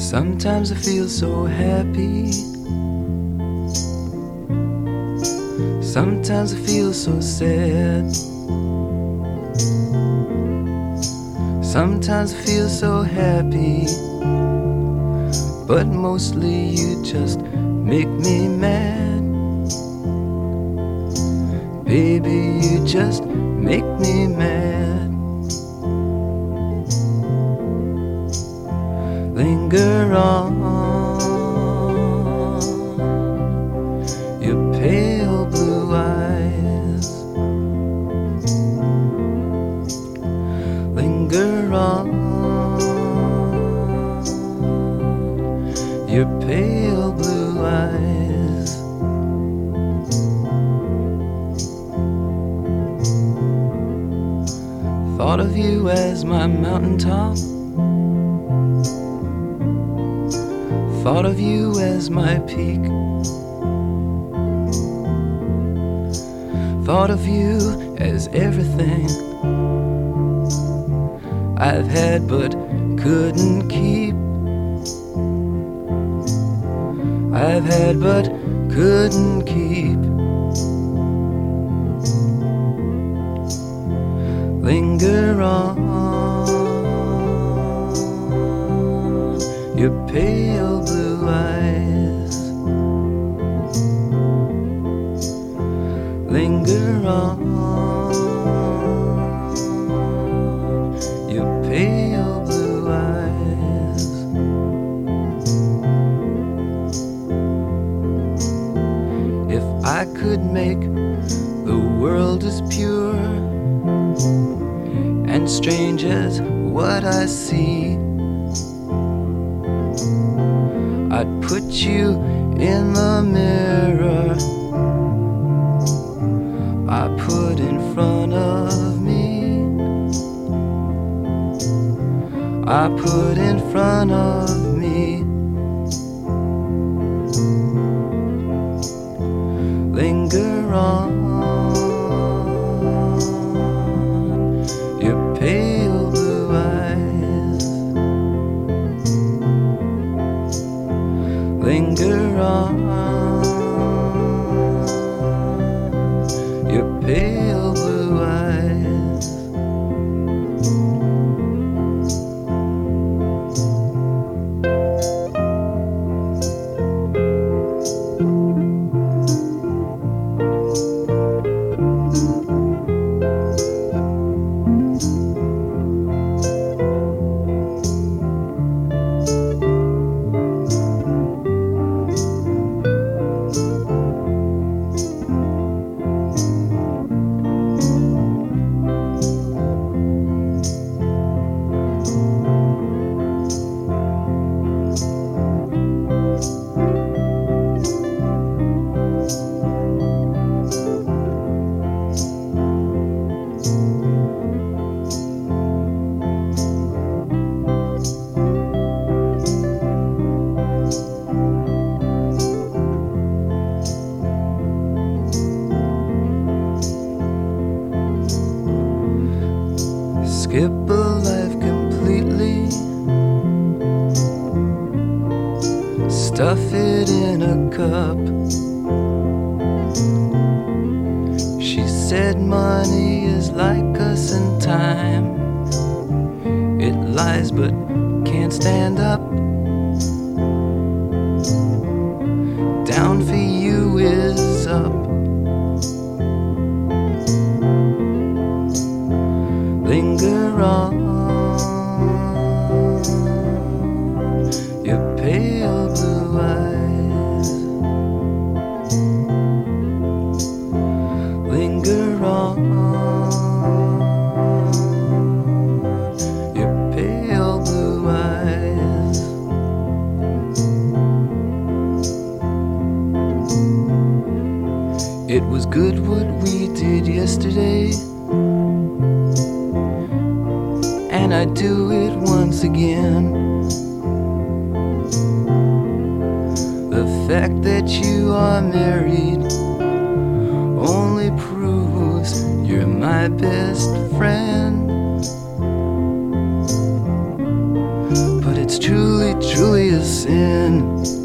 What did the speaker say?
Sometimes I feel so happy. Sometimes I feel so sad. Sometimes I feel so happy, but mostly you just make me mad. Baby, you just make me mad. Linger on, your pale blue eyes. Linger on, your pale blue eyes. Thought of you as my mountaintop. Thought of you as my peak. Thought of you as everything I've had but couldn't keep. I've had but couldn't keep. Linger on, your pale blue eyes. Linger on, your pale blue eyes. If I could make the world as pure and strange as what I see, I'd put you in the mirror I put in front of me. I put in front of me. Linger on, your pale blue eyes. Linger on, your pale blue eyes. Skip a life completely, stuff it in a cup. She said money is like us in time. It lies but can't stand up. Down for you is up. Linger on, your pale blue eyes. Linger on, your pale blue eyes. It was good what we did yesterday, and I'd do it once again. The fact that you are married only proves you're my best friend. But it's truly truly a sin.